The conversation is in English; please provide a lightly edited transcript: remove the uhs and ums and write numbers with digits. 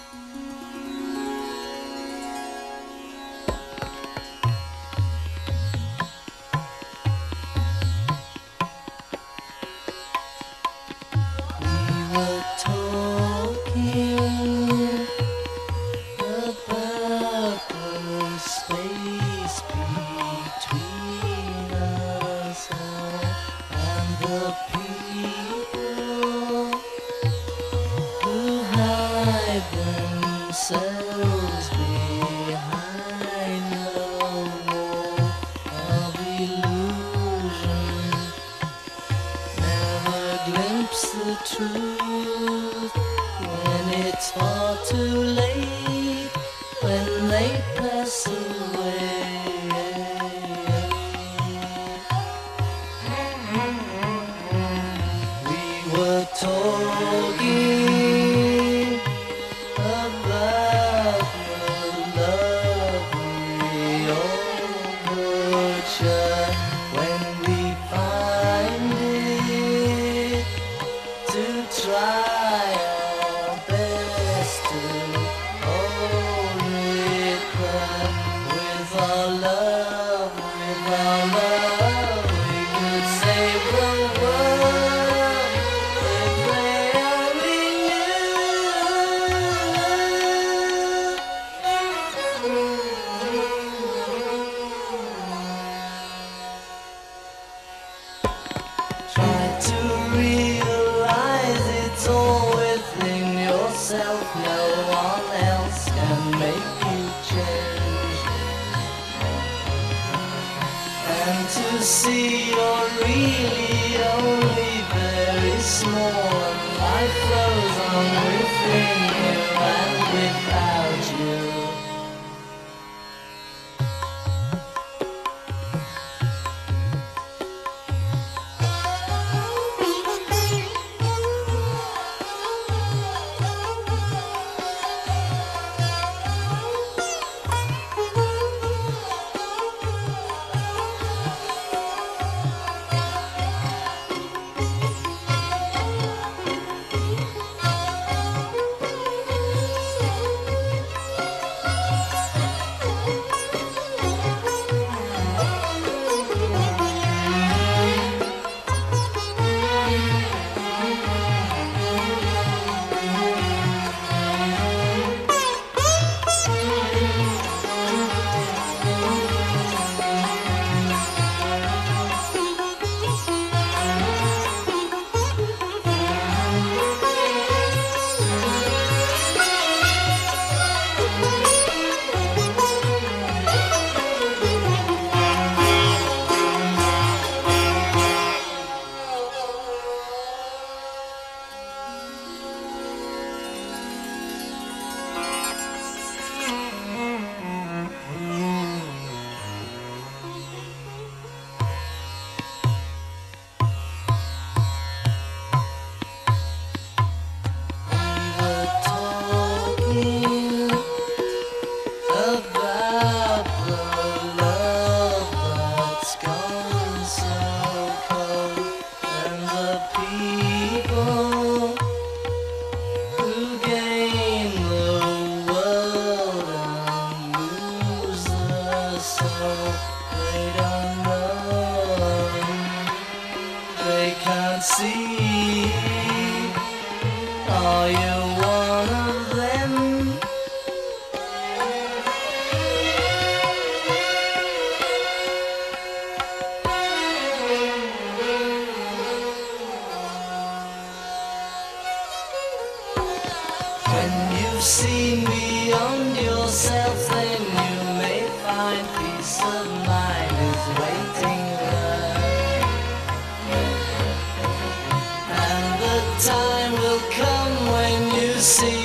were talking about the space between us and the people who hide themselves behind a wall of illusion. Never glimpse the truth when it's far too late, when they pass away. We were talking about the lovely overture when we find it, to try our best to hold it back. With our love, we could save the world if they only try to realize it's all within yourself. No one else can make you change. And to see you're really only very small, and life flows on within you and without you. See, are you one of them? When you've seen beyond yourself, then you may find peace of mind is waiting there. Time will come when you see